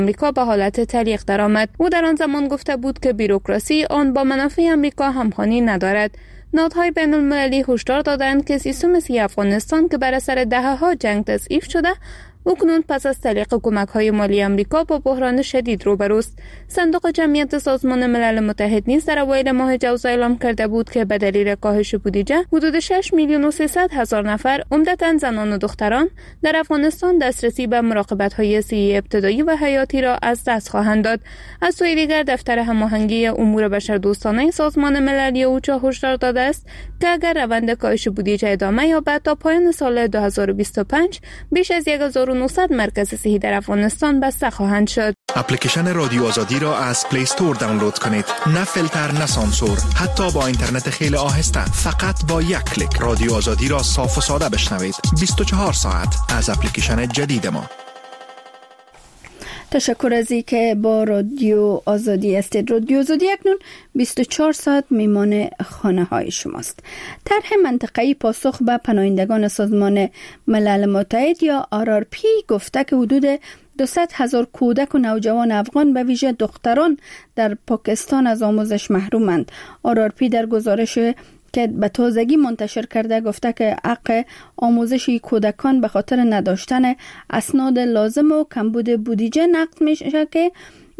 آمریکا به حالت تعلیق درآمد. او در آن زمان گفته بود که بیروکراسی آن با منافع آمریکا همخوانی ندارد. نهادهای بین المللی هشدار دادند که سیستم سیاسی افغانستان که بر اثر دهه‌ها جنگ تضعیف شده، اکنون پس از تعلیق کمک‌های مالی آمریکا با بحران شدید روبروست. صندوق جمعیت سازمان ملل متحد نیز در اوایل ماه جوزا اعلام کرده بود که به دلیل کاهش بودجه حدود 6,300,000 نفر، عمدتاً زنان و دختران، در افغانستان دسترسی به مراقبت‌های صحی ابتدایی و حیاتی را از دست خواهند داد. از سوی دیگر دفتر هماهنگی امور بشردوستانه سازمان ملل اوچا هشدار داده است که اگر روند کاهش بودجه ادامه یابد تا پایان سال 2025 بیش از 1900 مرکز صحی در افغانستان بسته خواهند شد. اپلیکیشن رادیو آزادی را از پلی استور دانلود کنید. نه فیلتر نه سانسور، حتی با اینترنت خیلی آهسته. فقط با یک کلیک رادیو آزادی را صاف و ساده بشنوید. 24 ساعت از اپلیکیشن جدید ما. تشکر از این که با رادیو آزادی هستید. رادیو آزادی اکنون 24 ساعت میمان خانه های شماست. طرح منطقه‌ای پاسخ به پناهندگان سازمان ملل متحد یا RRP گفته که حدود 200,000 کودک و نوجوان افغان به ویژه دختران در پاکستان از آموزش محرومند. RRP در گزارش که به تازگی منتشر کرده گفته که حق آموزش کودکان به خاطر نداشتن اسناد لازم و کمبود بودجه نقد میشه که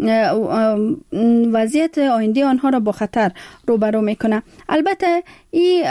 وضعیت آینده آنها را با خطر روبرو میکنه. البته این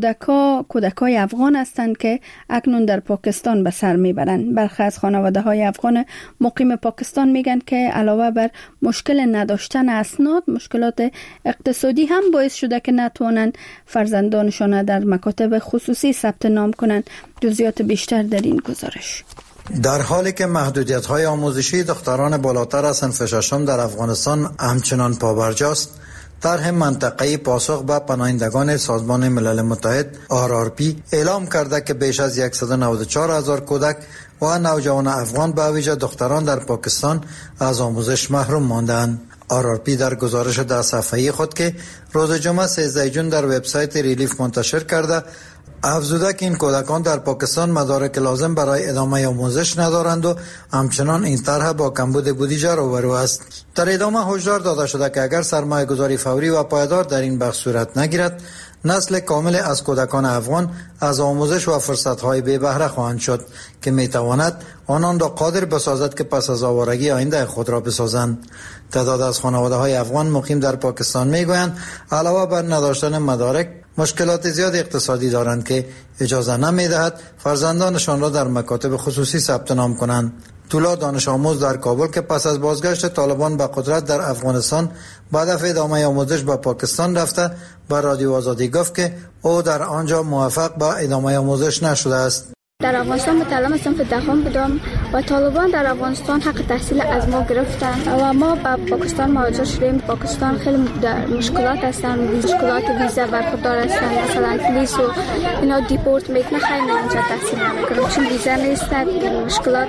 کودکای افغان هستند که اکنون در پاکستان به سر میبرند. برخی از خانواده های افغان مقیم پاکستان میگن که علاوه بر مشکل نداشتن اسناد، مشکلات اقتصادی هم باعث شده که نتوانند فرزندانشان در مکاتب خصوصی ثبت نام کنند. جزئیات بیشتر در این گزارش. در حالی که محدودیت‌های آموزشی دختران بالاتر از صنف ششم در افغانستان همچنان پابرجاست، طرح منطقه‌ای پاسخ به پناهندگان سازمان ملل متحد RRP اعلام کرده که بیش از 194,000 کودک و نوجوان افغان به ویژه دختران در پاکستان از آموزش محروم ماندند. RRP در گزارش 10 صفحه‌ای خود که روز جمعه 13 جون در وبسایت ریلیف منتشر کرده، افزوده که این کودکان در پاکستان مدارک لازم برای ادامه آموزش ندارند و همچنان این طرح با کمبود بودجه روبرو است. در ادامه هشدار داده شده که اگر سرمایه گذاری فوری و پایدار در این بخش صورت نگیرد، نسل کامل از کودکان افغان از آموزش و فرصت‌های بی بهره خواهند شد که می‌تواند آنان را قادر بسازد که پس از آوارگی آینده خود را بسازند. تعداد از خانواده‌های افغان مقیم در پاکستان می‌گویند علاوه بر نداشتن مدارک، مشکلات زیاد اقتصادی دارند که اجازه نمی‌دهد فرزندانشان را در مکاتب خصوصی ثبت نام کنند. طلا دانش آموز در کابل که پس از بازگشت طالبان به قدرت در افغانستان به هدف ادامه آموزش به پاکستان رفته، به رادیو آزادی گفت که او در آنجا موفق به ادامه آموزش نشده است. در افغانستان متعلم صنف دهم بودم و طالبان در افغانستان حق تحصیل از ما گرفتن و ما به پاکستان مهاجر شدیم. پاکستان خیلی مشکلات هستن، مشکلات ویزا برخوردار هستن، مثلا پلیس و اینا دیپورت میکنه، خیلی اونجا تحصیل نمیکنم چون ویزا نیست. مشکلات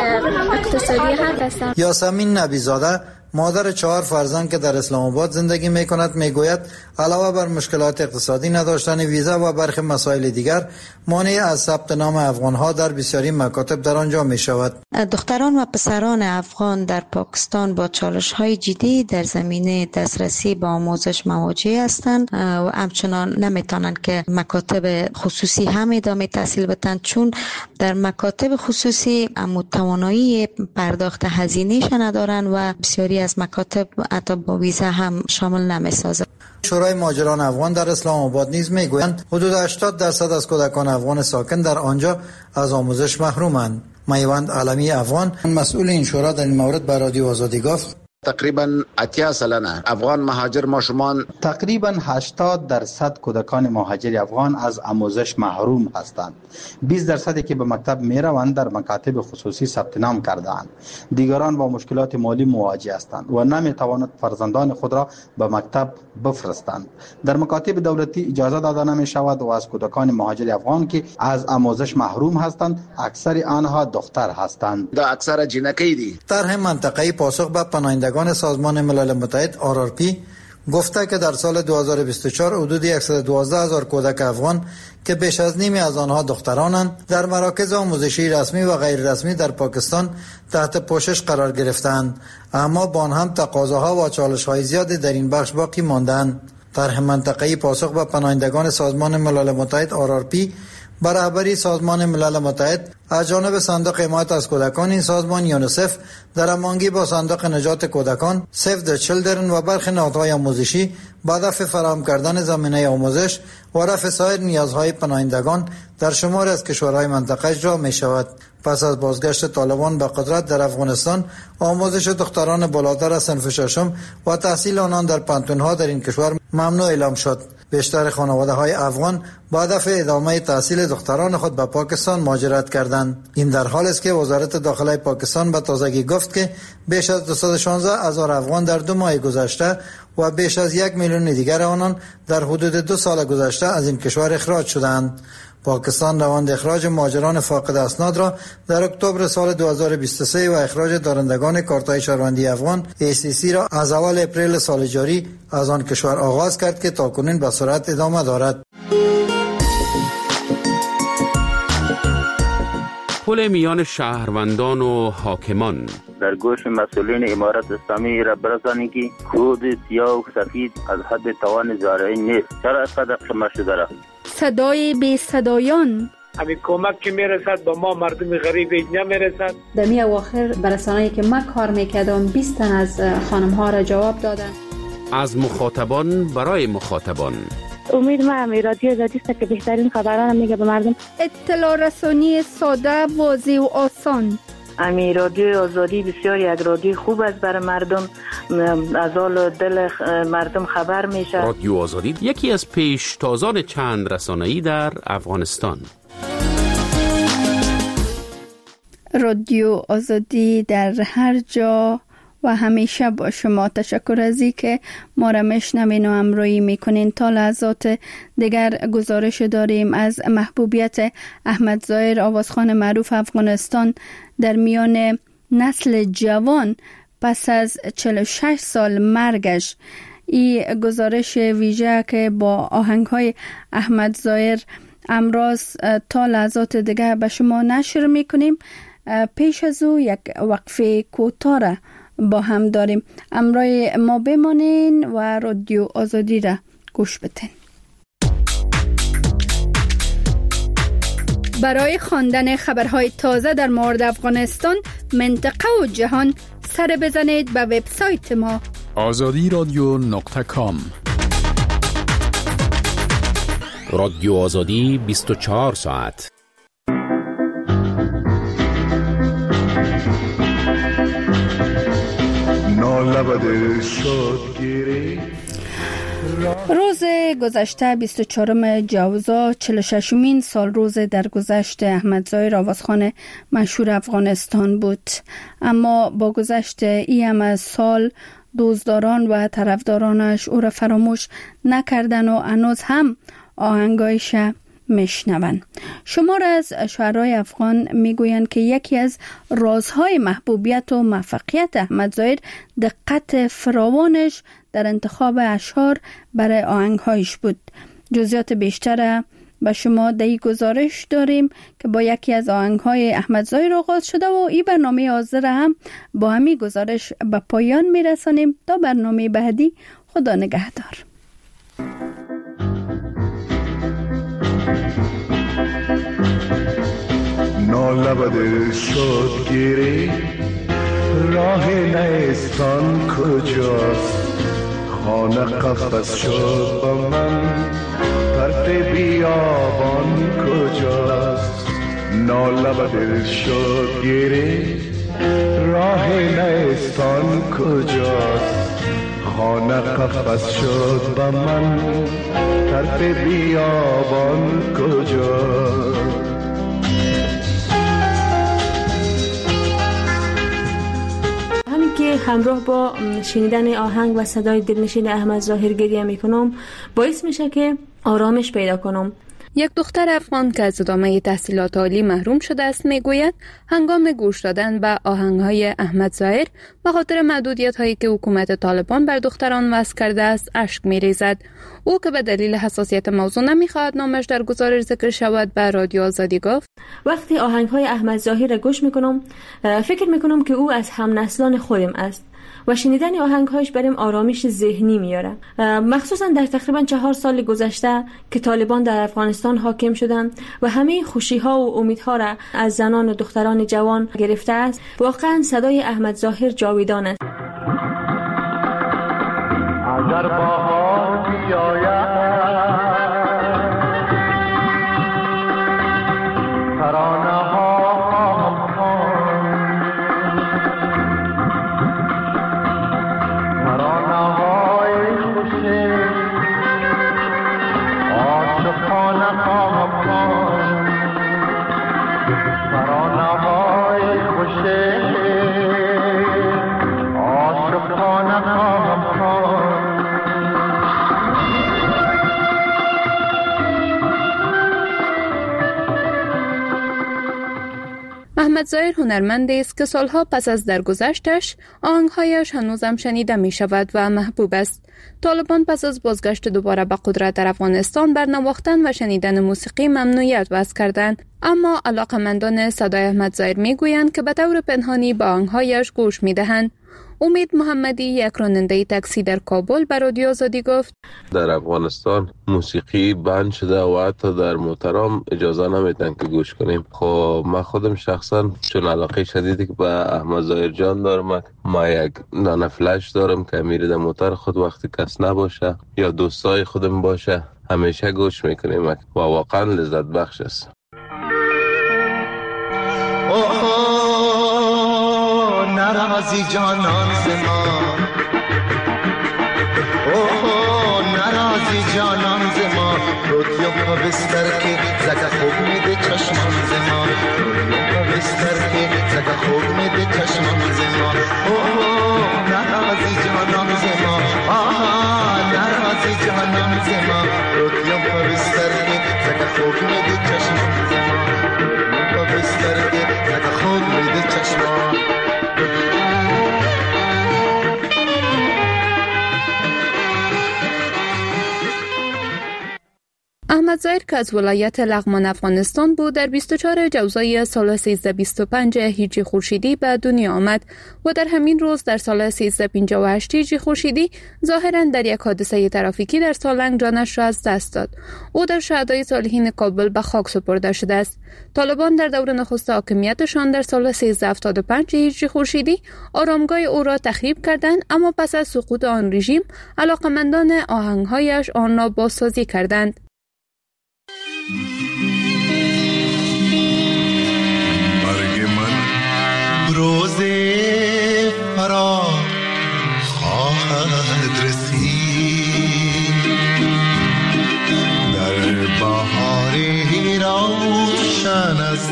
اقتصادی هستن. یاسمین نبیزاده مادر 4 فرزند که در اسلام آباد زندگی میکند میگوید علاوه بر مشکلات اقتصادی، نداشتن ویزا و برخی مسائل دیگر مانع از ثبت نام افغانها در بسیاری مکاتب در آنجا می شود. دختران و پسران افغان در پاکستان با چالش‌های جدی در زمینه دسترسی به آموزش مواجه هستند و همچنان نمیتونن که مکاتب خصوصی هم ادامه تحصیل بدن، چون در مکاتب خصوصی توانایی پرداخت هزینه‌اش ندارن و بسیاری از مکاتب حتی با ویزا هم شامل نمی‌سازه. شورای مهاجران افغان در اسلام آباد نیز میگویند حدود 80% از کودکان افغان ساکن در آنجا از آموزش محرومند. میوند عالمی افغان مسئول این شورا در این مورد به رادیو آزادی گفت تقریبا 80 سالانه افغان مهاجر ماشومان، تقریبا 80% کودکان مهاجر افغان از آموزش محروم هستند. 20% که به مکتب میروند در مکاتب خصوصی ثبت نام کرده‌اند. دیگران با مشکلات مالی مواجه هستند و نمیتوانند فرزندان خود را به مکتب بفرستند. در مکاتب دولتی اجازه داده نمی شود و از کودکان مهاجر افغان که از آموزش محروم هستند، اکثر آنها دختر هستند. دا اکثر جنکی دی. طرح منطقه‌ای پاسخ به پناهندگان سازمان ملل متحد RRP گفته که در سال 2024 حدود 112,000 کودک افغان که بیش از نیمی از آنها دخترانند در مراکز آموزشی رسمی و غیر رسمی در پاکستان تحت پوشش قرار گرفتند، اما با آن هم تقاضاها و چالش‌های زیادی در این بخش باقی ماندند. طرح منطقه‌ای پاسخ به پناهندگان سازمان ملل متحد RRP به رهبری سازمان ملل متحد از جانب صندوق حمایت از کودکان این سازمان یونیسف در هماهنگی با صندوق نجات کودکان، سیو د چیلدرن و برخی نهادهای آموزشی با هدف فراهم کردن زمینه آموزش و رفع سایر نیازهای پناهندگان در شمار از کشورهای منطقه اجرا می شود. پس از بازگشت طالبان به قدرت در افغانستان، آموزش دختران بالاتر از صنف ششم و تحصیل آنان در پانتون‌ها در این کشور ممنوع اعلام شد. بیشتر خانواده‌های افغان با هدف ادامه تحصیل دختران خود به پاکستان مهاجرت کردند. این در حالی است که وزارت داخله پاکستان به تازگی گفت که بیش از 216,000 افغان در 2 ماه گذشته و بیش از 1 میلیون دیگر آنان در حدود 2 سال گذشته از این کشور اخراج شدند. پاکستان روند اخراج مهاجران فاقد اسناد را در اکتبر سال 2023 و اخراج دارندگان کارت‌های شهروندی افغان ACC را از اول اپریل سال جاری از آن کشور آغاز کرد که تاکنون به سرعت ادامه دارد. پل میان شهروندان و حاکمان در گوش مسئولین امارت اسلامی را برسانید که کود سیاه و سفید از حد توان زارعی نیست. چرا اینقدر شما شده را؟ صدای بی صدایان همین کمک که میرسد با ما مردم غریب نمیرسد. در می اواخر برسانه‌ای که من کار میکردم 20 تن از خانم ها را جواب دادن. از مخاطبان برای مخاطبان. امید ما رادیو آزادی است که بهترین خبران میگه به مردم. اطلاع رسانی ساده، واضح و آسان. رادیو آزادی بسیار یک رادیو خوب است برای مردم، از حال دل مردم خبر میشه. رادیو آزادی یکی از پیشتازان چند رسانه‌ای در افغانستان. رادیو آزادی در هر جا و همیشه با شما. تشکر از این که ما را میشنوین و همراهی میکنین. تا لحظات دیگر گزارش داریم از محبوبیت احمد ظاهر، آوازخوان معروف افغانستان در میان نسل جوان پس از 46 سال مرگش. این گزارش ویژه که با آهنگ‌های احمد ظاهر امروز تا لحظات دیگر به شما نشر میکنیم. پیش از او یک وقفه کوتاه با هم داریم. همراه ما بمانین و رادیو آزادی را گوش بدین. برای خواندن خبرهای تازه در مورد افغانستان، منطقه و جهان سر بزنید به وبسایت ما azadiradyo.com. رادیو آزادی 24 ساعت. روز گذشته 24 جوزا 46مین سال روز درگذشت احمد ظاهر، آوازخوان مشهور افغانستان بود. اما با گذشت این از سال دوستداران و طرفدارانش او را فراموش نکردن و هنوز هم آهنگایش میشنون. شمار از شاعرای افغان میگویند که یکی از رازهای محبوبیت و موفقیت احمد ظاهر دقت فراوانش در انتخاب اشعار برای آهنگهایش بود. جزئیات بیشتر به شما در این گزارش داریم که با یکی از آهنگهای احمد ظاهر آغاز شده و این برنامه حاضر هم با همین گزارش به پایان میرسانیم. تا برنامه بعدی، خدا نگهدار. نالبد شد گیری راه نیستان کجاست، خانه قفس شد با من طرف بیابان کجاست. نالبد شد گیری راه نیستان کجاست، خانه قفس شد با من طرف بیابان کجاست. که همراه با شنیدن آهنگ و صدای دلنشین احمد ظاهر گریه میکنم، باعث میشه که آرامش پیدا کنم. یک دختر افغان که از ادامه تحصیلات عالی محروم شده است میگوید هنگام گوش دادن به آهنگهای احمد ظاهر به خاطر محدودیت‌هایی که حکومت طالبان بر دختران وضع کرده است اشک می‌ریزد. او که به دلیل حساسیت موضوع نمی‌خواهد نامش در گزارش ذکر شود به رادیو آزادی گفت: وقتی آهنگ‌های احمد ظاهر را گوش می‌کنم فکر می‌کنم که او از هم‌نسلان خودم است و شنیدن آهنگ‌هایش برام آرامش ذهنی میاره، مخصوصا در تقریبا 4 سال گذشته که طالبان در افغانستان حاکم شدند و همه خوشی‌ها و امیدها را از زنان و دختران جوان گرفته است. واقعا صدای احمد ظاهر جاویدان است. اگر بهار بیاید احمد ظاهر هنرمندی است که سالها پس از درگذشتش آهنگهایش هنوزم شنیده می شود و محبوب است. طالبان پس از بازگشت دوباره به قدرت در افغانستان بر نواختن و شنیدن موسیقی ممنوعیت وضع کردند، اما علاقمندان صدای احمد ظاهر می گویند که به طور پنهانی به آهنگهایش گوش می دهند. امید محمدی، یک راننده تاکسی در کابل، به رادیو آزادی گفت: در افغانستان موسیقی بند شده و حتی در موترام اجازه نمیدن که گوش کنیم. خب من خودم شخصا چون علاقه شدیدی که به احمد ظاهر جان دارم، ما یک دانه فلش دارم که میره در موتر خود وقتی کس نباشه یا دوستای خودم باشه همیشه گوش میکنیم و واقعا لذت بخش است. نرازی جانان زما، نرازی جانان زما، رودیو پا بستر که زگه خوب میده چشمان زما، رودیو پا بستر که زگه خوب میده چشمان زما. نرازی جانان زما، نرازی جانان زما، رودیو پا بستر که زگه خوب میده چشمان زما، رودیو پا بستر که زگه خوب میده چشمان. احمد ظاهر که از ولایت لغمان افغانستان بود، در 24 جوزای سال 1325 هجری خورشیدی به دنیا آمد و در همین روز در سال 1358 هجری خورشیدی ظاهراً در یک حادثه ترافیکی در سالنگ جانش را از دست داد. او در شهدای صالحین کابل به خاک سپرده شده است. طالبان در دور نخست حاکمیتشان در سال 1375 هجری خورشیدی آرامگاه او را تخریب کردند، اما پس از سقوط آن رژیم علاقمندان آهنگهایش آن را بازسازی کردند. مرگ من روز فرار خواهد رسید، در بهاری روشن است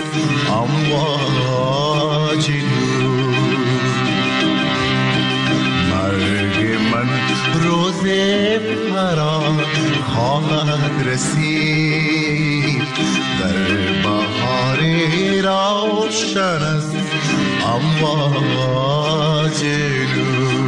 امواج نور. مرگ من روز فرار خواهد رسید، در بهاری روشن است امواج نور.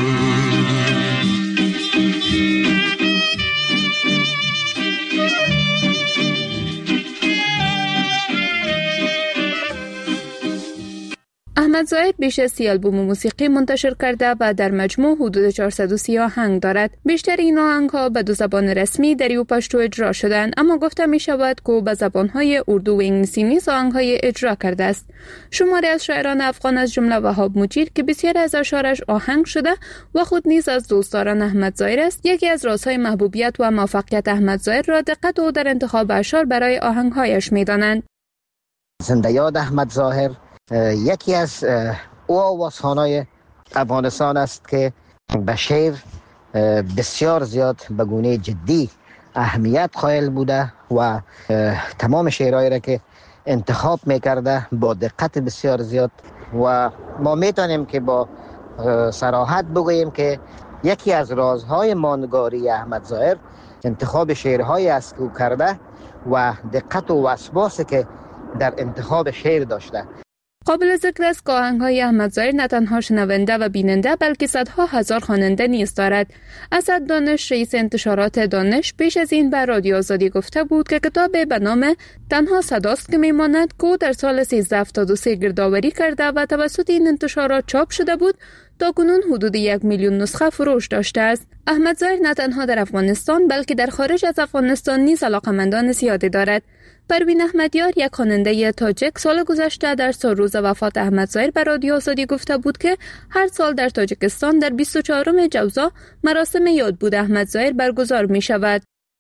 احمد ظاهر بیش از 30 آلبوم موسیقی منتشر کرده و در مجموع حدود 430 آهنگ دارد. بیشتر این آهنگ‌ها به 2 زبان رسمی دری و پشتو اجرا شدند، اما گفته می شود که به زبان‌های اردو و انگلیسی نیز آهنگ‌های اجرا کرده است. شماری از شاعران افغان از جمله وهاب مجیر که بسیار از اشعارش آهنگ شده و خود نیز از دوستداران احمد ظاهر است، یکی از رازهای محبوبیت و موفقیت احمد ظاهر را دقت او در انتخاب اشعار برای آهنگ‌هایش می‌دانند. زنده یاد احمد ظاهر یکی از او آوازخوانای افغانستان است که به شعر بسیار زیاد به گونه جدی اهمیت قائل بوده و تمام شعرهایی را که انتخاب میکرده با دقت بسیار زیاد و ما میتونیم که با صراحت بگوییم که یکی از رازهای ماندگاری احمد ظاهر انتخاب شعرهایی است که او کرده و دقت و وسواسی که در انتخاب شعر داشته. قابل ذکر است که آهنگ‌های احمد ظاهر نه تنها شنونده و بیننده بلکه صدها هزار خواننده نیز دارد. اسد دانش، رئیس انتشارات دانش، پیش از این بر رادیو آزادی گفته بود که کتاب به نام تنها صداست که میماند که در سال 1373 گردآوری کرده و توسط این انتشارات چاپ شده بود، تا کنون حدود 1 میلیون نسخه فروش داشته است. احمد ظاهر نه تنها در افغانستان بلکه در خارج از افغانستان نیز علاقه‌مندان زیادی دارد. پروین احمدیار، یک خواننده تاجیک، سال گذشته در روز وفات احمد ظاهر بر رادیو آزادی گفته بود که هر سال در تاجیکستان در 24 جوزا مراسم یادبود احمد ظاهر برگزار می شود.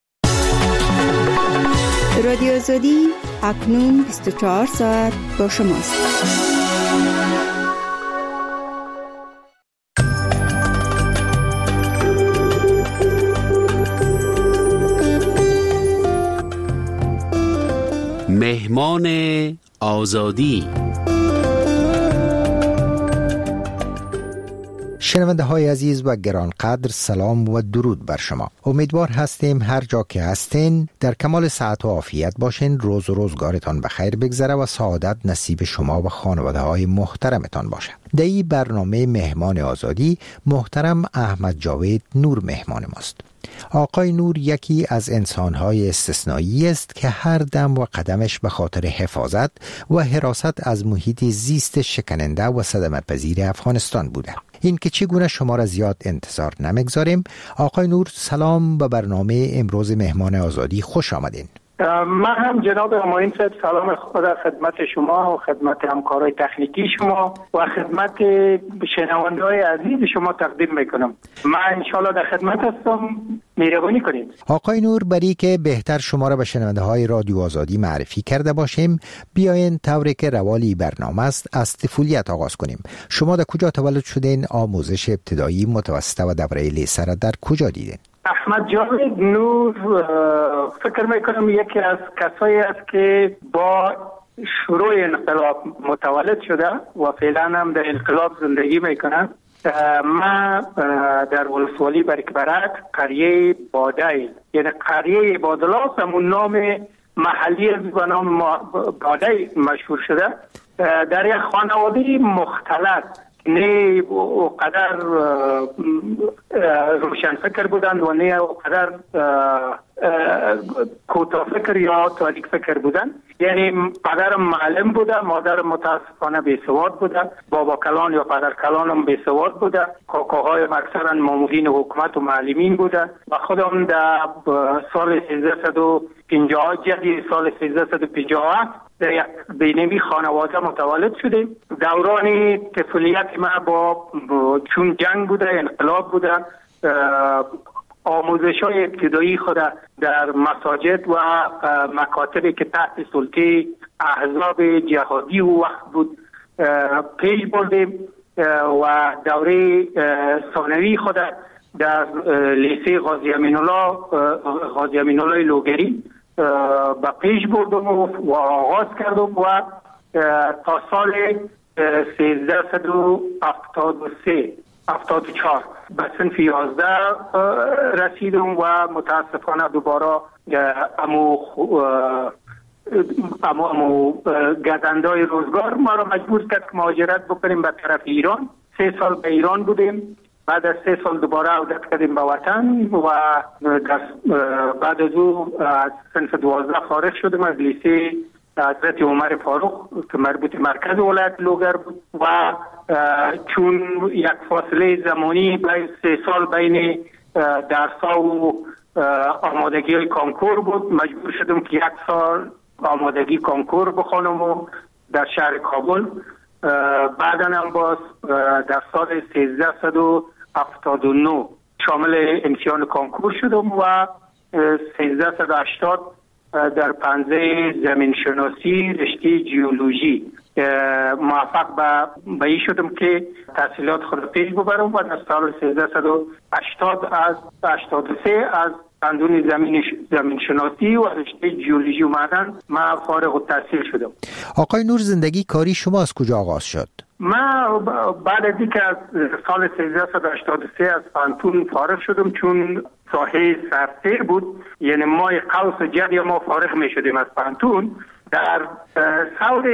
رادیو آزادی اکنون 24 ساعت با شماست. مهمان آزادی. شنونده های عزیز و گرانقدر، سلام و درود بر شما. امیدوار هستیم هر جا که هستین در کمال صحت و عافیت باشین. روز و روزگارتان بخیر بگذره و سعادت نصیب شما و خانواده های محترمتان باشه. در این برنامه مهمان آزادی محترم احمد جاوید نور مهمان ماست. آقای نور یکی از انسان‌های استثنایی است که هر دم و قدمش به خاطر حفاظت و حراست از محیط زیست شکننده و صدمه‌پذیر افغانستان بوده. این که چگونه شما را زیاد انتظار نمیگذاریم. آقای نور، سلام به برنامه امروز مهمان آزادی، خوش آمدین. من هم جناب معین صاحب سلام خدا خدمت شما و خدمت همکارای تکنیکی شما و خدمت شنونده‌های عزیز شما تقدیم میکنم. من انشالله در خدمت هستم، مهربانی کنید. آقای نور، برای که بهتر شما را به شنونده‌های رادیو آزادی معرفی کرده باشیم، بیاین طوری که روالی برنامه است از طفولیت آغاز کنیم. شما در کجا تولد شدین؟ آموزش ابتدایی، متوسطه و دوره لیسه را در کجا دیدین؟ احمد جاوید نور فکر میکنم یکی از کسایی است که با شروع انقلاب متولد شده و فعلا هم در انقلاب زندگی میکنه. ما در ولسوالی برکبرک قریه بادای، یعنی قریه بادلاس، همون نام محلی به نام بادای مشهور شده. در یک خانواده مختلط، نه قدر روشن فکر بودند و نه قدر کوتاه فکر یا تاریک فکر بودند. یعنی پدرم معلم بوده، مادرم متاسفانه بیسواد بوده، بابا کلان یا پدر کلانم بیسواد بوده، کاکاهای اکثرا مامورین حکومت و معلمین بوده و خودم در سال 1350 جدی سال 1357 در یک بینمی خانواده متولد شدیم. دوران طفولیت ما با چون جنگ بوده، انقلاب بوده، آموزش های ابتدایی خود در مساجد و مکاتبی که تحت سلطه احزاب جهادی و وقت بود پیش بردیم و دوره ثانوی خود در لیسه غازی امین الله لوگری با پیش بردم و آغاز کردم و تا سال 1374 به صنف 11 رسیدم و متاسفانه دوباره امو گزندای روزگار ما را مجبور کرد که مهاجرت بکنیم به طرف ایران. 3 سال به ایران بودیم، بعد از 3 سال دوباره عودت کردیم به وطن و بعد از او از صنف 12 فارغ شدم از لیسه حضرت عمر فاروق که مربوط مرکز ولایت لوگر بود و چون یک فاصله زمانی 3 سال بین درس‌ها و آمادگی های کانکور بود، مجبور شدم که 1 سال آمادگی کانکور بخونم و در شهر کابل. بعدا هم باز در سال 1379 شامل امتحان کانکور شدم و 1380 در پنزه زمین شناسی رشته جیولوژی موفق به این شدم که تحصیلات خود پیش ببرم و در سال 1383 از فنون زمین شناسی و رشته جیولوژی و معدن من فارغ التحصیل شدم. آقای نور، زندگی کاری شما از کجا آغاز شد؟ من بعد از اینکه از سال 1383 از پانتون فارغ شدم، چون ساحه سرسیر بود، یعنی مای قوس و جدی ما فارغ می شدیم از پانتون. در سال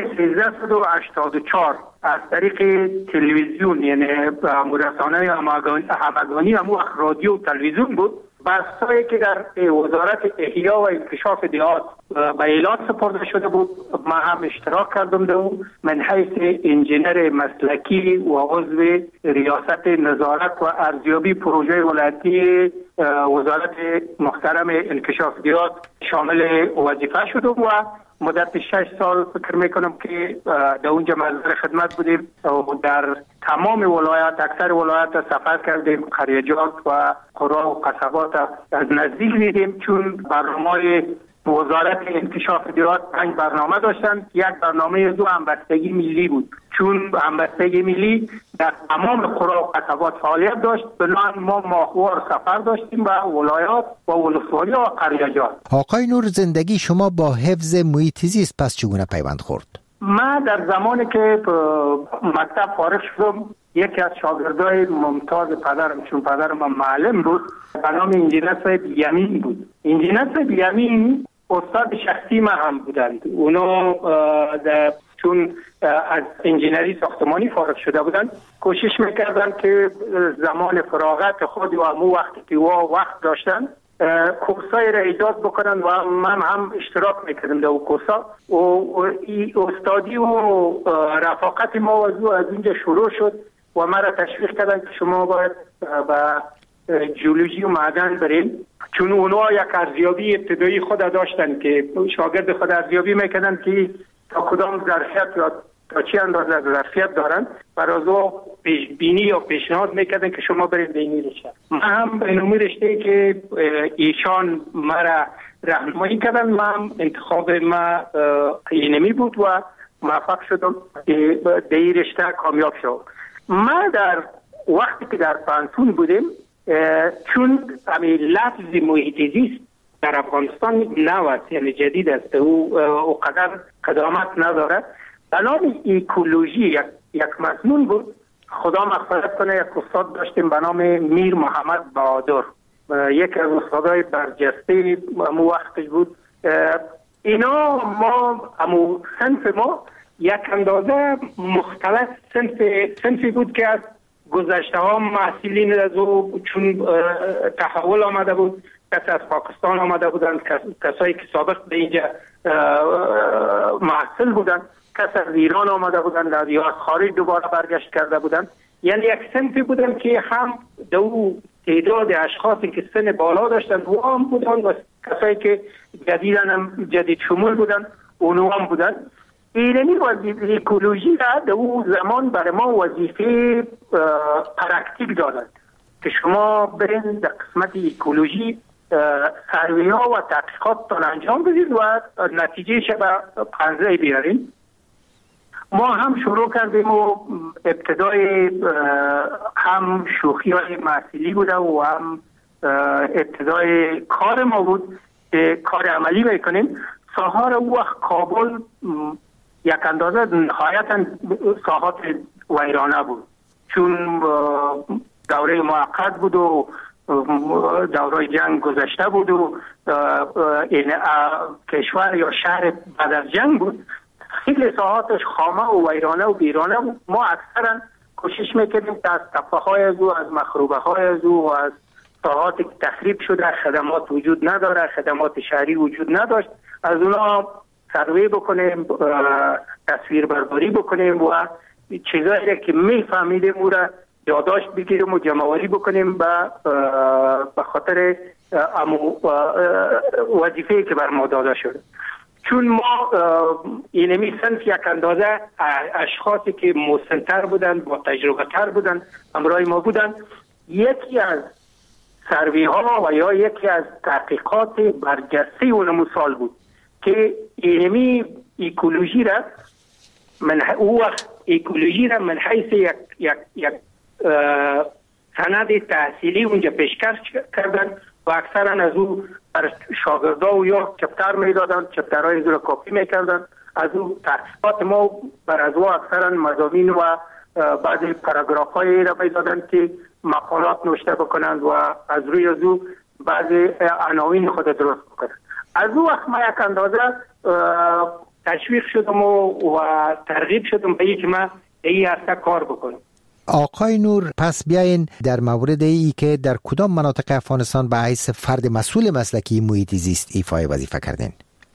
1384 از طریق تلویزیون، یعنی رسانه همگانی همون رادیو تلویزیون بود، بحثایی که در وزارت احیا و انکشاف دیهات به اعلان سپرده شده بود، ما هم اشتراک کردم در اون من حیث انجینر مسلکی و عضو ریاست نظارت و ارزیابی پروژه ولایتی وزارت محترم انکشاف دیهات شامل وظیفه شدم و مدت 6 سال فکر میکنم که در اونجا مظهر خدمت بودیم و در تمام ولایات، اکثر ولایات سفر کردیم، قریجات و قرى و قصبات از نزدیک دیدیم، چون برنامه وزارت انکشاف دیهات 5 برنامه داشتن. یک برنامه دو همبستگی ملی بود، چون همبستگی ملی در تمام قرى و قصبات فعالیت داشت. بنابراین ما ماهوار سفر داشتیم به ولایات و ولسوالی و قریجات. آقای نور، زندگی شما با حفظ محیط زیست پس چگونه پیوند خورد؟ من در زمانی که مکتب فارغ شدم، یکی از شاگردای ممتاز پدرم، چون پدرم معلم بود، به نام انجینر صاحب یمین بود. انجینر صاحب یمین استاد شخصی من هم بودند. اونا چون از انجینری ساختمانی فارغ شده بودن، کوشش میکردن که زمان فراغت خود و همون وقتی که وقت داشتن کورسای را ایجاد بکنن و من هم اشتراک میکردم در اون کورسا و استادی و رفاقت ما از اونجا شروع شد و ما را تشویق کردن که شما باید با جیولوژی و معدن بریم، چون اونها یک ارزیابی ابتدایی خود داشتن که شاگرد خود ارزیابی میکردن که تا کدام ظرفیت یا تا چی اندازه ظرفیت دارن، برای او پیش بینی یا پیشنهاد میکردن که شما برید به این رشته. من هم به نوعی رشته که ایشان مرا راهنمایی کردن، من انتخاب ما اینمی بود و موفق شدم که به این رشته کامیاب شدم. ما در وقتی که در پانتون بودیم، چون همین لفظ محیط زیست در افغانستان نوست، یعنی جدید است، او قدر قدامت نداره. به نام ایکولوژی یک مضمون بود. خدا مغفرت کنه، یک استاد داشتیم به نام میر محمد بهادر، یک از استادای برجسته امو وقتش بود. اینا ما امو صنف ما یک اندازه مختلف صنفی بود که از گذشته ها محصلین از او، چون تحول آمده بود، کسی از پاکستان آمده بودند، کسایی که سابق به اینجا محصل بودند، کسی از ایران آمده بودند یا از خارج دوباره برگشت کرده بودند. یعنی یک صنفی بودند که هم دو تعداد اشخاصی که سن بالا داشتند و هم بودند و کسایی که جدید شمول بودند اونو هم بودند. اینمی وظیفه اکولوژی را در اون زمان برای ما وظیفه پرکتیک دادند که شما برین در قسمت اکولوژی سروی ها و تحقیقات تان انجام بدید و نتیجه به پنزه بیارین. ما هم شروع کردیم و ابتدای هم شوخی های محصولی بوده و هم ابتدای کار ما بود که کار عملی میکنیم. ساحار او وقت کابل یک اندازه نهایتا ساحات ویرانه بود، چون دوره موقت بود و دوره جنگ گذشته بود و این کشور یا شهر بعد از جنگ بود. خیلی ساحاتش خامه و ویرانه و بیرانه بود. ما اکثرا کوشش میکردیم که از تپه های از او، از مخروبه های از او و از ساحاتی که تخریب شده، خدمات وجود نداره، خدمات شهری وجود نداشت، از اونا سروی بکنیم، تصویر برداری بکنیم و چیزایی که میفهمیدیم او را یادداشت بگیریم و جمع‌آوری بکنیم به خاطر وظیفه‌ای که بر ما داده شده. چون ما اینمی صنف یک اندازه اشخاصی که مسن‌تر بودن، با تجربه تر بودن، همراه ما بودن. یکی از سروی ها و یا یکی از تحقیقات برجسته اون مثال بود که اینمی اکولوژی را من حیث یک سند تحصیلی اونجا پیشکش کردن و اکثرا از او بر شاگردا و یا چپتر میدادن، چپترهای زیر کاپی میکردن. از او تحقیقات ما بر از او اکثرا مضامین و بعضی پاراگراف های را میدادن که مقالات نوشته بکنند و از روی از او بعضی عناوین خود درست بکنند. از او وقت ما یک اندازه تشویق شدم و ترغیب شدم به اینکه ما این عرصه کار بکنم. آقای نور، پس بیاین در مورد ای که در کدام مناطق افغانستان به حیث فرد مسئول مسلکی محیط زیست ایفای وظیفه کردین؟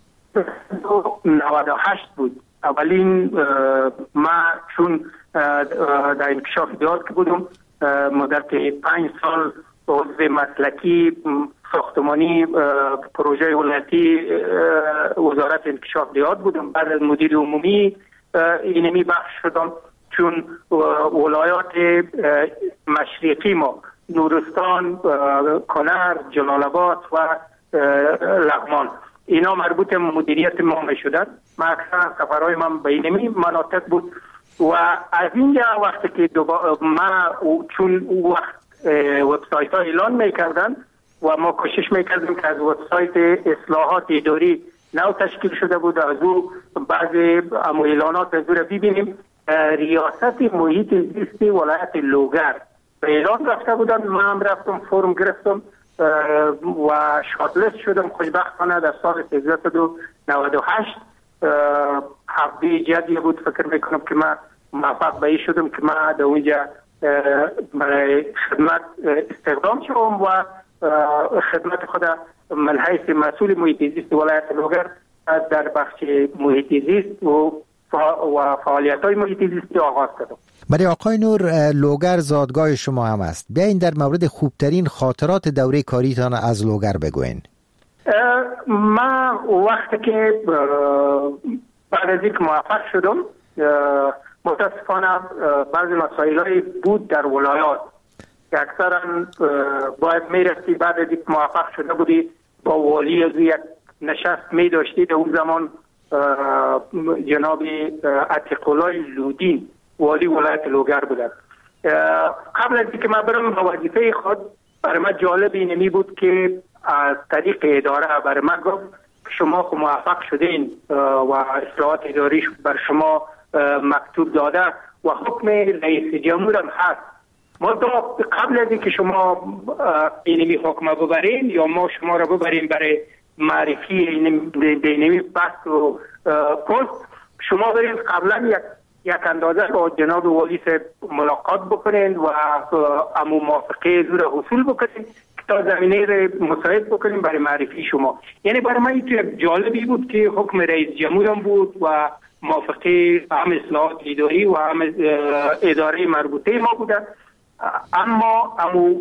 98 بود. اولین ما چون در انکشاف دیات که بودم مدت 5 سال عضو مسلکی ساختمانی پروژه ولایتی وزارت انکشاف دیات بودم. بعد از مدیر عمومی اینمی بخش شدم، چون ولایات مشرقی ما نورستان، کنر، جلال آباد و لغمان اینا مربوط مدیریت ما می شدن. ما اکثر سفرهای من به اینمی مناطق بود و از اینجا وقتی که ما چون وقت وبسایت ها اعلان میکردن و ما کوشش میکردیم که از وبسایت اصلاحات اداری نو تشکیل شده بود از او بعضی اعلانات از او را ببینیم. ریاست محیط زیست ولایت لوگر به اعلان رفته بودن. ما هم رفتم فرم گرفتم و شاتلیست شدم. خوشبختانه در سال 1398 هفته جدی بود، فکر میکنم که ما موفق به این شدم که ما در اونجا برای خدمت استخدام شدم و خدمت خود من حیث مسئول محیط زیست ولایت لوگر در بخش محیط زیست و فعالیت‌های محیط زیستی آغاز کردم. برای آقای نور، لوگر زادگاه شما هم است. بیاین در مورد خوبترین خاطرات دوره کاریتان از لوگر بگوین. ما وقتی که بعد از اینکه موفق شدم، متاسفانه بعضی مسائلی بود در ولایات که اکثرا باید میرفتی بعد از اینکه موفق شده بودی با والی از یک نشست می داشتی. در اون زمان جناب عتیق‌الله لودین والی ولایت لوگر بودن. قبل از اینکه ما برم به وظیفه خود، برای من جالب اینمی بود که از طریق اداره برای من گفت شما خود موفق شدین و اصلاحات اداری بر شما مکتوب داده و حکم رئیس جمهور هم هست. ما قبل از اینکه شما اینمی حکم ببرین یا ما شما را ببرین برای معرفی اینمی بحث و پست، شما برین قبلا یک اندازه با جناب والی ملاقات بکنین و امو موافقه زور حصول بکنین تا زمینه را مساعد بکنین برای معرفی شما. یعنی برای من این جالبی بود که حکم رئیس جمهورم بود و موافقه هم اصلاحات اداری و هم اداره مربوطه ما بودن. اما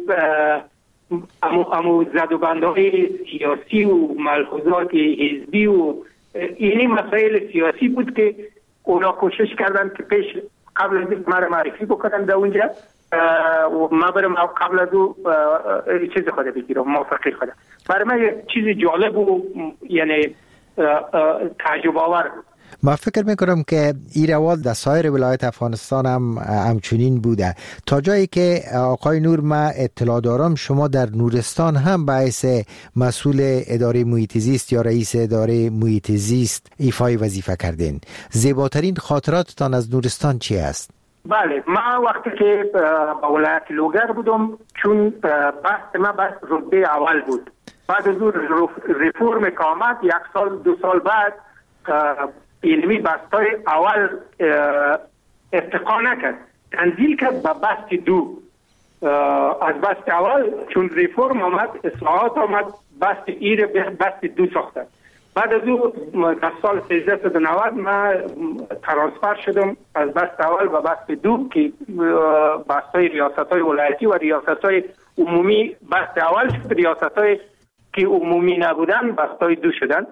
امو زد و بندهای سیاسی و ملحوظات حزبی و اینی مسائل سیاسی بود که اونا کوشش کردن که پیش قبل از اینکه مرا معرفی بکنن در اونجا و ما برم قبل از او چیز خود بگیرم، موافقه خود. برای من یک چیز جالب و یعنی تعجب آور. ما فکر میکنم که این روال در سایر ولایت افغانستان هم همچنین بوده، تا جایی که آقای نور ما اطلاع دارم شما در نورستان هم باعث مسئول اداره محیط زیست یا رئیس اداره محیط زیست ایفای وظیفه کردین. زیباترین خاطراتتان از نورستان چی است؟ بله، ما وقتی که با ولایت لوگر بودم، چون بحث ما بحث رتبه اول بود. بعد از اون ریفورم که آمد 1 سال 2 سال بعد علمی بستای اول ارتقا نکرد، تنزیل کرد به بست 2. از بست اول چون ریفورم آمد، اصلاحات آمد، بست ایر بست 2 ساختن. بعد از او در سال 1390 ما ترانسفر شدم از بست اول به بست 2 که بستای ریاست‌های ولایتی و ریاست‌های عمومی بست اول شد، ریاست‌های که عمومی نبودن بستای 2 شدن.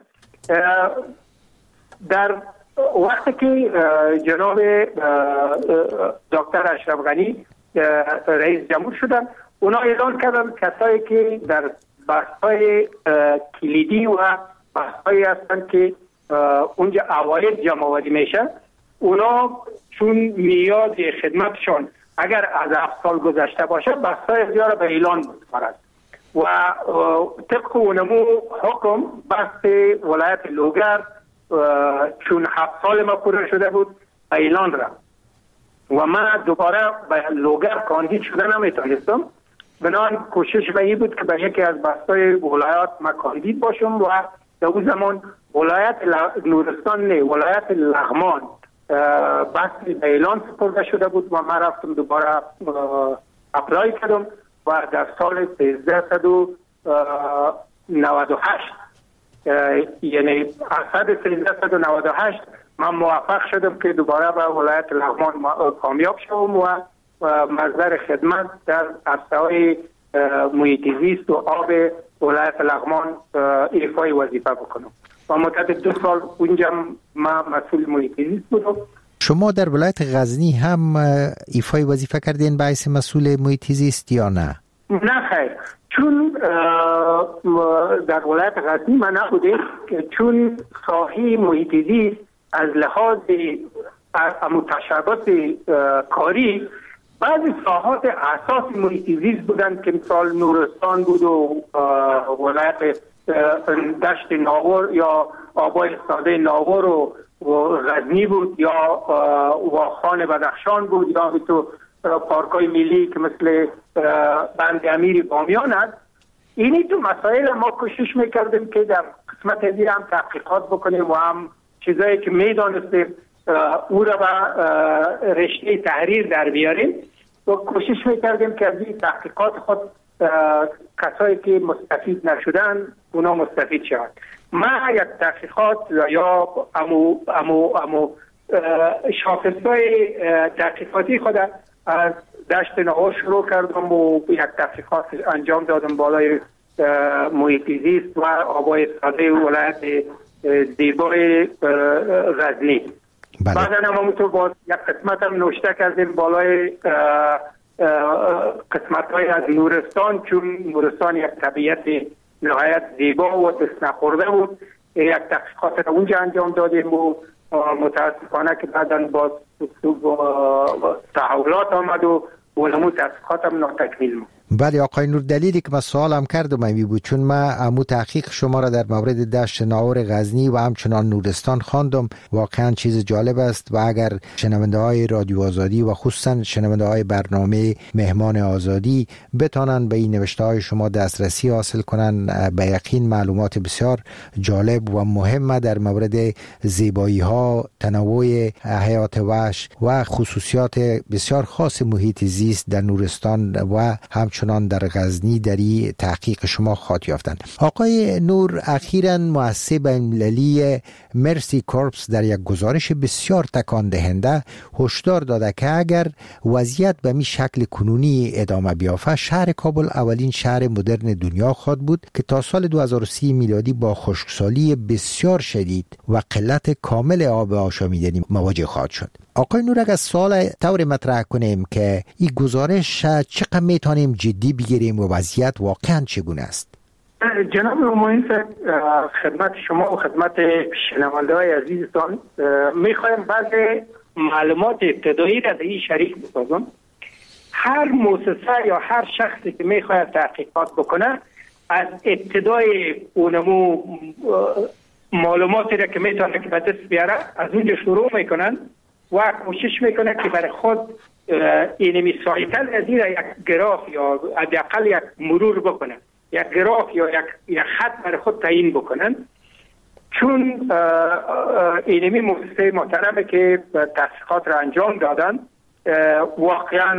در وقتی که جناب دکتر اشرف غنی رئیس جمهور شدن، اونا اعلان کردن کسایی که در بحث‌های کلیدی و بحث‌هایی هستن که اونجا عواید جمع آوری میشه، اونا چون میاد خدمتشان اگر از 7 سال گذشته باشه بحث‌های زیاد به اعلان می‌رسد. و طبق اونمو حکم بحث ولایت لوگر چون 7 سال ما پوره شده بود اعلان را و من دوباره به لوگر کاندید شده نمیتونستم. بنابراین کوشش به این بود که به یکی از بحث‌های ولایات ما کاندید باشم و در اون زمان ولایت نورستان نه، ولایت لغمان بحثی به اعلان سپرده شده بود و من رفتم دوباره اپلای کردم و در سال 1398 یعنی اسد 1398 من موفق شدم که دوباره به ولایت لغمان کامیاب شدم و مصدر خدمت در عرصه‌های محیط زیست و آب ولایت لغمان ایفای وظیفه بکنم و مدت 2 سال اونجا من مسئول محیط زیست بودم. شما در ولایت غزنی هم ایفای وظیفه کردین به حیث مسئول محیط زیست یا نه؟ نه خیر، چون در ولایت غزنی من نبودیم، چون ساحه محیط زیست از لحاظ متشابهات کاری بعضی ساحات اساس محیط زیست بودند که مثال نورستان بود و ولایت دشت ناور یا آبای ساده ناور و غزنی بود یا واخان بدخشان بود یا تو پارکای ملی که مثل بند امیر بامیان است. اینی تو مسائل ما کوشش میکردیم که در قسمت دیگه هم تحقیقات بکنیم و هم چیزایی که میدانستیم او را به رشته تحریر در بیاریم و کوشش میکردیم که از این تحقیقات خود کسایی که مستفید نشدن اونا مستفید شوند. من یک تحقیقات یا امو شاخصهای تحقیقاتی خود از دشت ناور شروع کردم و یک تحقیقات انجام دادم بالای محیط زیست و آبای ساده ولایت زیبای غزنی. بعد هم همونطور باز یک قسمت هم نوشته کردیم بالای قسمت های از نورستان، چون نورستان یک طبیعت نهایت زیبا و دست نخورده بود. یک تحقیقات را اونجا انجام دادیم و متاسفانه که بعدا باز تحولات آمد و اونمون تحقیقات هم ناتکمیل بود. بله آقای نور، دلیلی که من سوالم کردم این بود چون من امو تحقیق شما را در مورد دشت ناور غزنی و همچنان نورستان خواندم. واقعا چیز جالب است و اگر شنونده های رادیو آزادی و خصوصا شنونده های برنامه مهمان آزادی بتانن به این نوشته های شما دسترسی حاصل کنن، به یقین معلومات بسیار جالب و مهم در مورد زیبایی ها، تنوع حیات وحش و خصوصیات بسیار خاص محیط زیست در نورستان و همچنان در غزنی در این تحقیق شما خواهد یافتند. آقای نور، اخیراً مؤسسه بین‌المللی مرسی کورپس در یک گزارش بسیار تکان دهنده هشدار داده که اگر وضعیت به می شکل کنونی ادامه بیافته، شهر کابل اولین شهر مدرن دنیا خواهد بود که تا سال 2030 میلادی با خشکسالی بسیار شدید و قلت کامل آب آشامیدنی مواجه خواهد شد. آقای نور، اگر سوال طور مطرح کنیم که این گزارش چقدر میتونیم جدی بگیریم و وضعیت واقعا چگونه است؟ جناب معین صاحب، خدمت شما و خدمت شنونده های عزیزتان میخوایم بعض معلومات ابتدایی را در این شریک بسازم. هر مؤسسه یا هر شخصی که میخواید تحقیقات بکنه از ابتدای اونمو معلوماتی را که میتونه که به دست بیاره از اونجا شروع میکنن و کوشش میکنه که برای خود اینمی سایتل از این یک گراف یا حداقل یک مرور بکنن، یک گراف یا یک خط برای خود تعیین بکنن. چون اینمی مؤسسه محترمه که تحقیقات را انجام دادن واقعا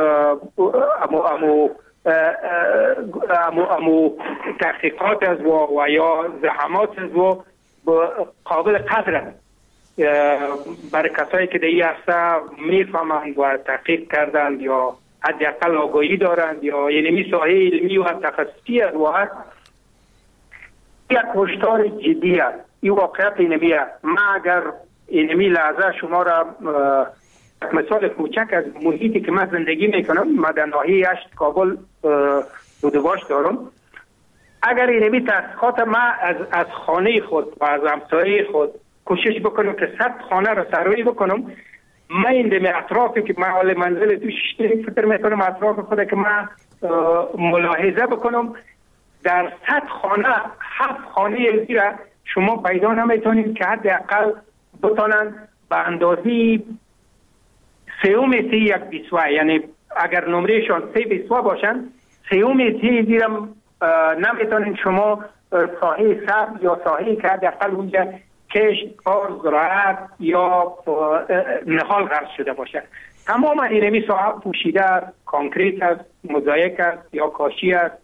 امو تحقیقات از و یا زحمات از و قابل قدرن برای کسایی که در این عرصه میفهمند و تحقیق کردند یا حداقل آگاهی دارند یا یعنی ساحه علمی و تخصصی است و هست یک هشدار جدی است. این واقعیت اینمی است. من اگر اینمی لحظه شما را مثال کوچک از محیطی که من زندگی میکنم، من در ناحیه 8 کابل بودواش دارم، اگر اینمی تحقیقات من از خانه خود و از همسایه خود کوشش بکنم که 100 خانه را سرایی بکنم، من این دمی اطرافی که من حال منزل توش فکر میکنم اطراف خود که من ملاحظه بکنم در 100 خانه 7 خانه زیر شما پیدا نمیتونید که حداقل بتونن به اندازه 3/3 یک بیسوه، یعنی اگر نمرهشان 3 بیسوه باشن 3/3 زیرم نمیتونید شما ساحه سبز یا ساحه که حداقل اونجا کشت، کار، زراعت یا نخال غرس شده باشه. تمام اینمی ساحه پوشیده است، کانکریت است، موزاییک است یا کاشی است،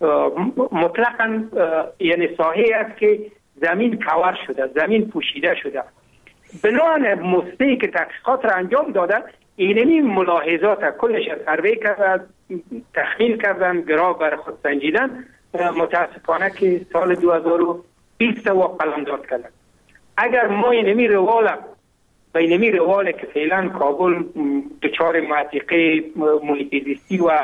مطلقاً یعنی ساحه است که زمین کور شده، زمین پوشیده شده. بنابراین مستی که تحقیقات را انجام دادن اینمی ملاحظات کلش سروی کردن، تخمین کردن، گراف بر خود سنجیدن. متاسفانه که سال 2020 و قلمداد کردن. اگر ما اینمی روال که فعلا کابل دچار معتیقه محیط زیستی و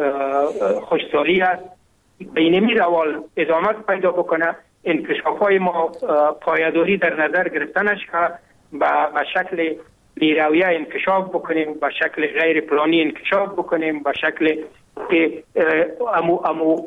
خوشسالی است، به اینمی روال ادامه پیدا بکنه، انکشاف‌های ما پایداری در نظر گرفتنش که به شکل بیرویه انکشاف بکنیم، به شکل غیر پلانی انکشاف بکنیم، به شکل که امو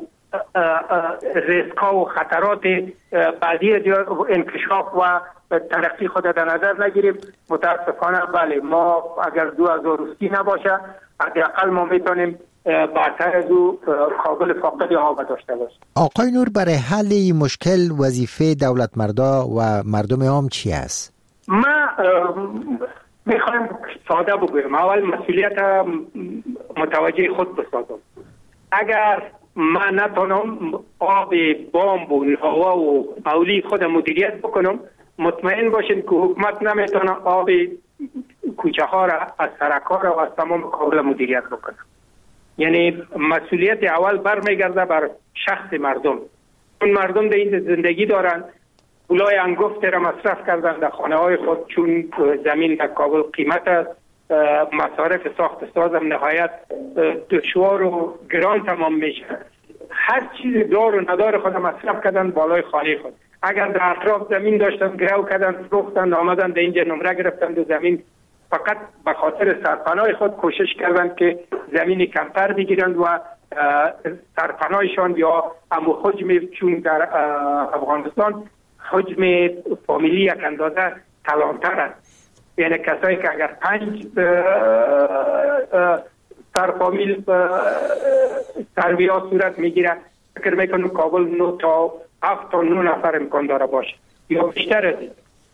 ریسک‌ها و خطرات بعدی انکشاف و ترقی خود در نظر نگیریم. متاسفانه بله، ما اگر 2030 نباشه حداقل ما میتونیم برتر از او کابل فاقد آب داشته باشیم. آقای نور، برای حل این مشکل وظیفه دولت مردا و مردم عام چی است؟ ما میخوایم ساده بگویم. اول مسئولیت متوجه خود بسازم. اگر من نتونم آب بامب و هوا و مولی خود مدیریت بکنم، مطمئن باشین که حکومت نمیتونه آب کوچه ها را از سرک ها را و از تمام کابل مدیریت بکنه. یعنی مسئولیت اول برمیگرده بر شخص مردم. اون مردم در این زندگی دارن، پولای انگفت را مصرف کردن در خانه های خود، چون زمین در کابل قیمت است، مصارف ساخت سازم نهایت دشوار و گران تمام میشه. هر چیز دار و ندار خود مصرف کردن بالای خانه خود. اگر در اطراف زمین داشتن گرو کردن، فروختن، آمدن در اینجا نمره گرفتن و زمین فقط به خاطر سرپناه خود کوشش کردن که زمین کمتر بگیرند و سرپناهشان یا امو حجم، چون در افغانستان حجم فامیلی یک اندازه کلانتر است، یعنی کسایی که اگر 5 سرفامیل سرویا صورت میگیره، فکر میکنم کابل 9 تا 7 تا 9 نفر امکان داره باشه یا بیشتر از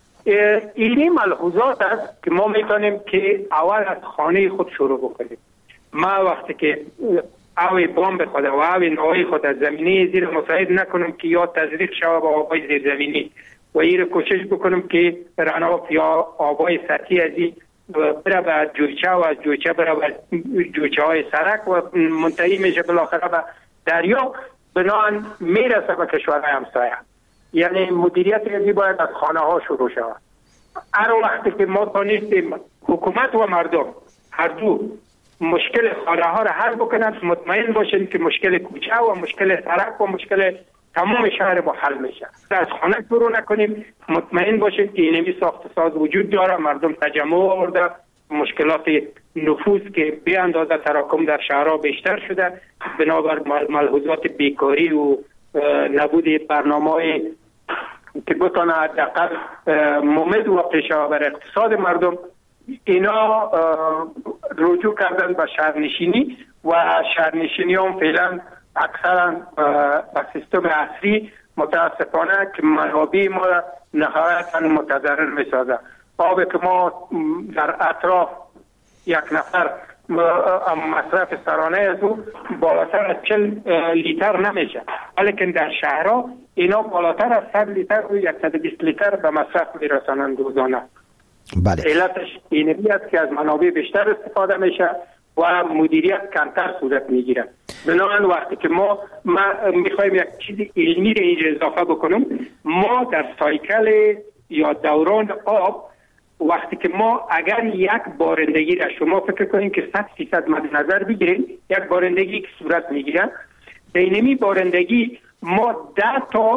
این ملحوظات است که ما میتونیم که اول از خانه خود شروع بکنیم. ما وقتی که آوی بامب خود و آوی نوعی خود از زمینی زیر مساعد نکنم که یا تزریق شود به آبای زیر زمینی و این کوشش بکنم که رناف یا آبای سطحی از این بره به جویچه و از جویچه بره به جویچه های سرک و منتهی میشه بالاخره به دریا، بنابراین میرسه به کشورهای همسایه. یعنی مدیریت ریزی باید از خانه ها شروع شود. هر وقتی که ما تانستیم حکومت و مردم هر دو مشکل خانه ها را حل بکنند، مطمئن باشین که مشکل کوچه و مشکل سرک و مشکل تمام شهر با حل میشه. از خانه شروع نکنیم، مطمئن باشین که اینمی ساخت ساز وجود داره، مردم تجمع آورده، مشکلات نفوذ که به اندازه تراکم در شهرها بیشتر شده بنابر ملحوظات بیکاری و نبود برنامه‌ای که بتونه حداقل ممد و پیش‌رو بر اقتصاد مردم، اینا رجوع کردن به شهرنشینی و شهرنشینی هم فعلا اکثرا به سیستم عصری متاسفانه که منابع ما نهایتا متضرر میسازه. آب که ما در اطراف یک نفر مصرف سرانه از او بالاتر از 40 لیتر نمیشه، ولیکن در شهرها اینا بالاتر از 100 لیتر و 120 لیتر به مصرف میرسانند روزانه. بله. علتش اینمی است که از منابع بیشتر استفاده میشه و مدیریت کمتر صورت میگیره. بنابراین وقتی که ما میخوایم یک چیز علمی رو اینجا اضافه بکنم، ما در سایکل یا دوران آب وقتی که ما اگر یک بارندگی را شما فکر کنید که 100% مد نظر بگیرید، یک بارندگی که صورت میگیره، بینمی بارندگی ما 10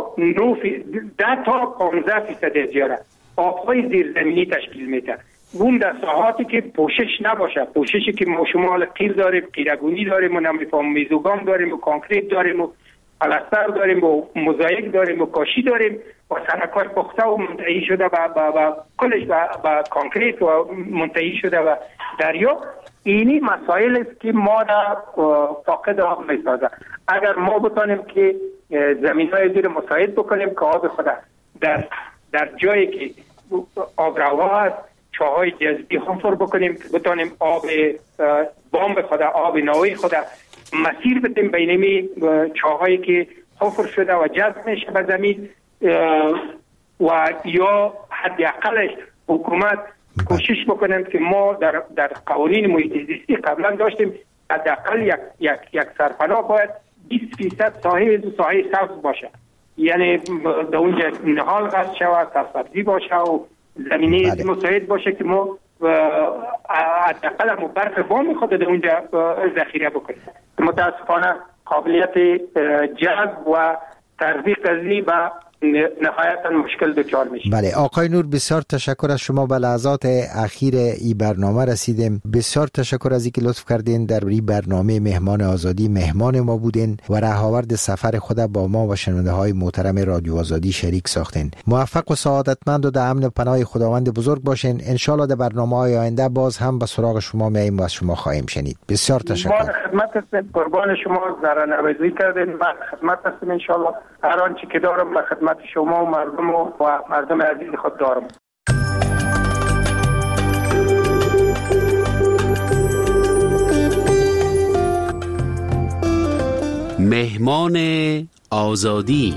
تا 15% زیاره آبهای زیرزمینی تشکیل میده. اون در ساحاتی که پوشش نباشه، پوششی که ما شمال قیر داریم، قیرگونی داریم و نمیفهم میزوگام داریم و کانکریت داریم و پلاستر داریم و موزاییک داریم و کاشی داریم و سرک‌های پخته و منتهی شده و کلش به کانکریت و منتهی شده و دریا. اینی مسائل است که ما را فاقد آب می‌سازه. اگر ما بتانیم که زمین‌های زیر مساعد بکنیم که آب خود در جایی که آب روا هست چاهای جذبی حفر بکنیم، بتانیم آب بام خود، آب نوعی خود مسیر بدیم بینمی چاهایی که حفر شده و جذب میشه به زمین و یا حداقلش حکومت کوشش بکنند که ما در قوانین محیط زیستی قبلا داشتیم حداقل یک سرپناه باید 20% ساحه سبز باشه، یعنی در اونجا نهال قصد شود، سبزی باشه و زمینه مساعد باشه که ما حداقل برف بام خود در اونجا ذخیره بکنیم. متاسفانه قابلیت جذب و ترزیق از به نهایتا مشکل دچار میشه. بله آقای نور، بسیار تشکر از شما. به لحظات اخیر این برنامه رسیدیم. بسیار تشکر از اینکه لطف کردین در این برنامه مهمان آزادی مهمان ما بودین و راهآورد سفر خود با ما و شنونده های محترم رادیو آزادی شریک ساختین. موفق و سعادتمند و در امن پناه خداوند بزرگ باشین. ان شاء الله در برنامه‌های آینده باز هم به سراغ شما میایم و از شما خواهیم شنید. بسیار تشکر. ما خدمت هستیم، قربان شما زارنوازی کردین. ما خدمت هستیم ان شاء الله. هر آنچه که دارم به خدمت شما و مردم عزیز خود دارم. مهمان آزادی.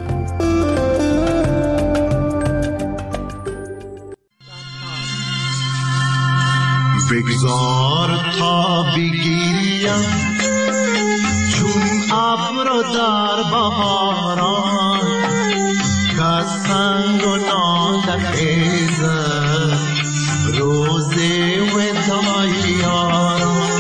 بگذار تا بگیریم چون ابر در بهاران که سنگ و ناله خیزد روز وداع یاران.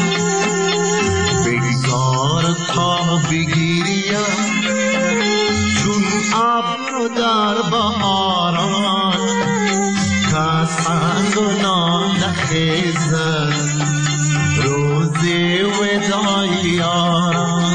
بگذار تا بگیریم چون ابر در بهاران که سنگ و ناله خیزد روز وداع یاران.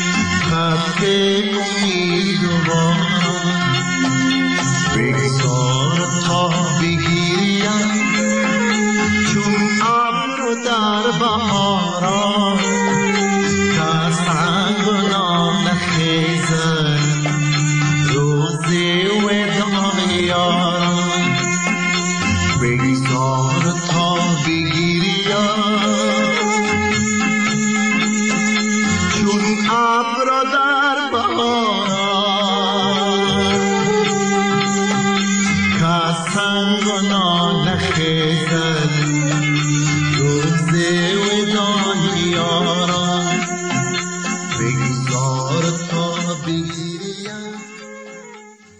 Big song. خیزد